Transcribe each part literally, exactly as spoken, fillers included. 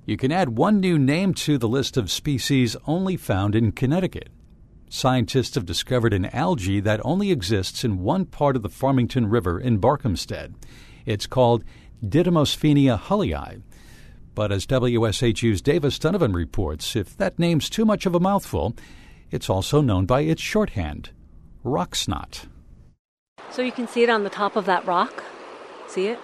You can add one new name to the list of species only found in Connecticut. Scientists have discovered an algae that only exists in one part of the Farmington River in Barkhamsted. It's called Didymosphenia hullii. But as W S H U's Davis Donovan reports, if that name's too much of a mouthful, it's also known by its shorthand, rock snot. So you can see it on the top of that rock? See it?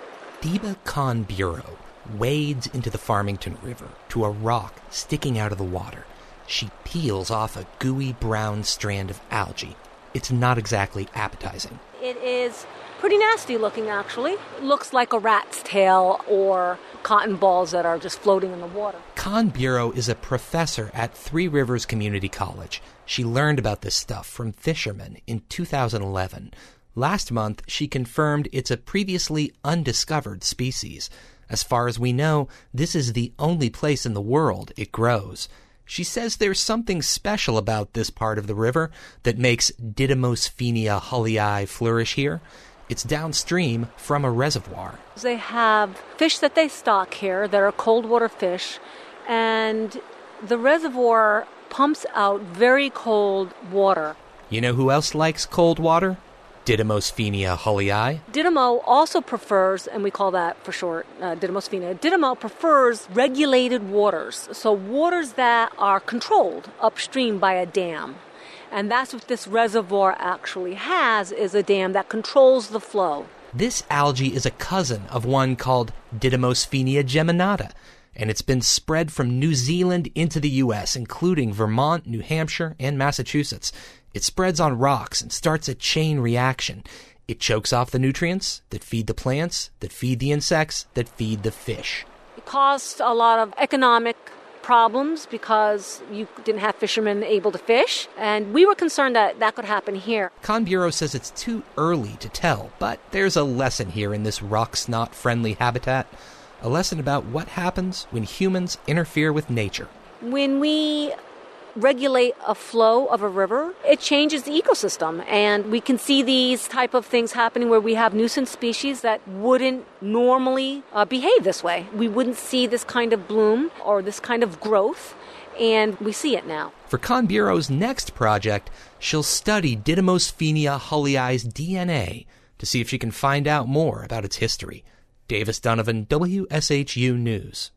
Diba Khan-Bureau wades into the Farmington River to a rock sticking out of the water. She peels off a gooey brown strand of algae. It's not exactly appetizing. It is pretty nasty looking, actually. It looks like a rat's tail or cotton balls that are just floating in the water. Khan-Bureau is a professor at Three Rivers Community College. She learned about this stuff from fishermen in two thousand eleven. Last month, she confirmed it's a previously undiscovered species. As far as we know, this is the only place in the world it grows. She says there's something special about this part of the river that makes Didymosphenia hullii flourish here. It's downstream from a reservoir. They have fish that they stock here that are cold water fish, and the reservoir pumps out very cold water. You know who else likes cold water? Didymosphenia hullii. Didymo also prefers, and we call that for short uh, Didymosphenia, Didymo prefers regulated waters, so waters that are controlled upstream by a dam. And that's what this reservoir actually has, is a dam that controls the flow. This algae is a cousin of one called Didymosphenia geminata, and it's been spread from New Zealand into the U S, including Vermont, New Hampshire, and Massachusetts. It spreads on rocks and starts a chain reaction. It chokes off the nutrients that feed the plants, that feed the insects, that feed the fish. It caused a lot of economic problems because you didn't have fishermen able to fish, and we were concerned that that could happen here. Khan-Bureau says it's too early to tell, but there's a lesson here in this rock snot-friendly habitat, a lesson about what happens when humans interfere with nature. When we regulate a flow of a river, it changes the ecosystem, and we can see these type of things happening where we have nuisance species that wouldn't normally uh, behave this way. We wouldn't see this kind of bloom or this kind of growth, and we see it now. For Khan-Bureau's next project, she'll study Didymosphenia hullii's D N A to see if she can find out more about its history. Davis Donovan, W S H U News.